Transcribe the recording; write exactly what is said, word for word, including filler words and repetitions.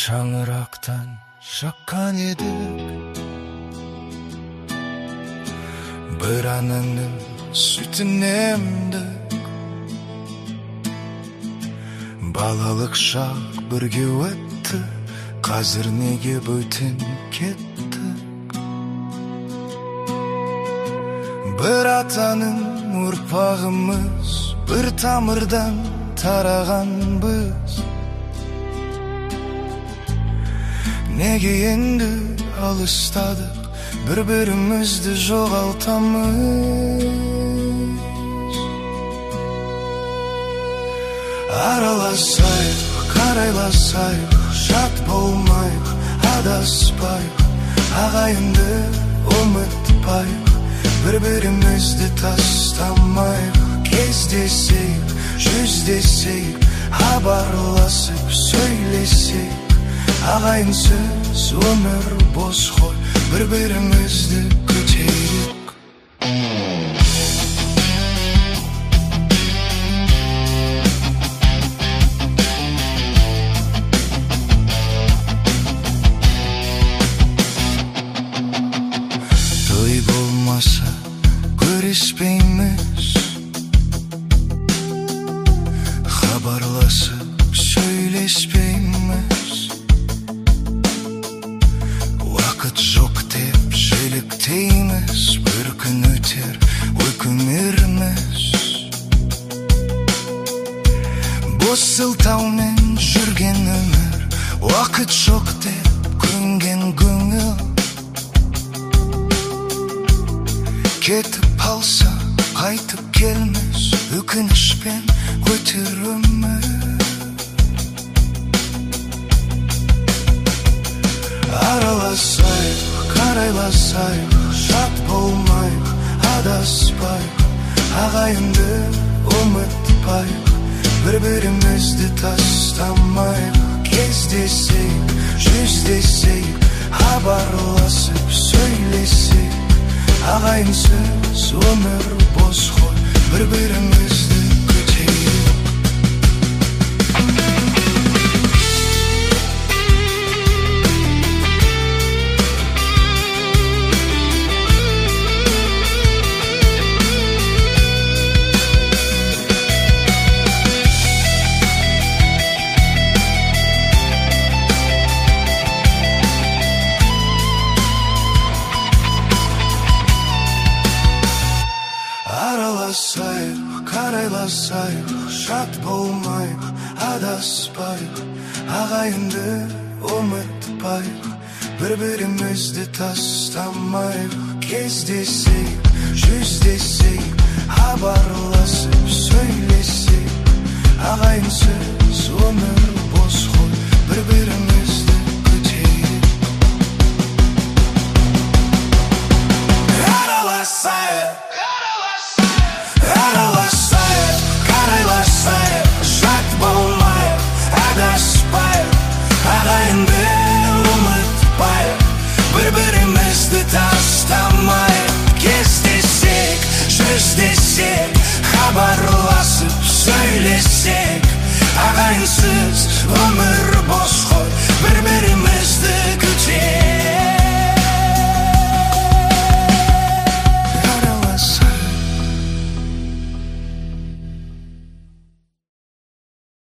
шаңырақтан жаққан едік, бір ананың сүтін емдік. Балалық шақ бірге өтті, қазір неге бөтен кеттік? Бір атаның ұрпағымыз, бір тамырдан тарағанбыз. Неге енді алыстадық, бір-бірімізді жоғалтамыз? Араласайық, қарайласайық, жат болмайық, адаспайық, ағайынды ұмытпайық, бір-бірімізді тастамайық. Кездесейік, жүздесейік, хабарласып сөйлесейік, ағайынсыз өмір бос қой, бір-бірімізді күтейік. Той болмаса көреспейміз, хабарласып сөйлеспейміз. Уақыт жоқ деп желіктейміз, бір күн өтер ой көмерміз. Бос сылтаумен жүрген өмір, уақыт жоқ деп көнген көңіл. Кетіп алса қайтып келмес, өкінішпен өтер өмір. Араласайық, қарайласайық, жат болмайық, адаспайық, ағайынды ұмытпайық, бір-бірімізді тастамайық. Кездесейік, жүздесейік, хабарласып сөйлесейік, ағайынсыз өмір бос қой, бір-бірімізді күтейік. Араласайық, қарайласайық, жат болмайық, адаспайық, ағайынды ұмытпайық, бір-бірімізді тастамайық. Кездесейік, жүздесейік, хабарласып сөйлесейік, ағайынсыз өмір бос қой, бір-бірімізді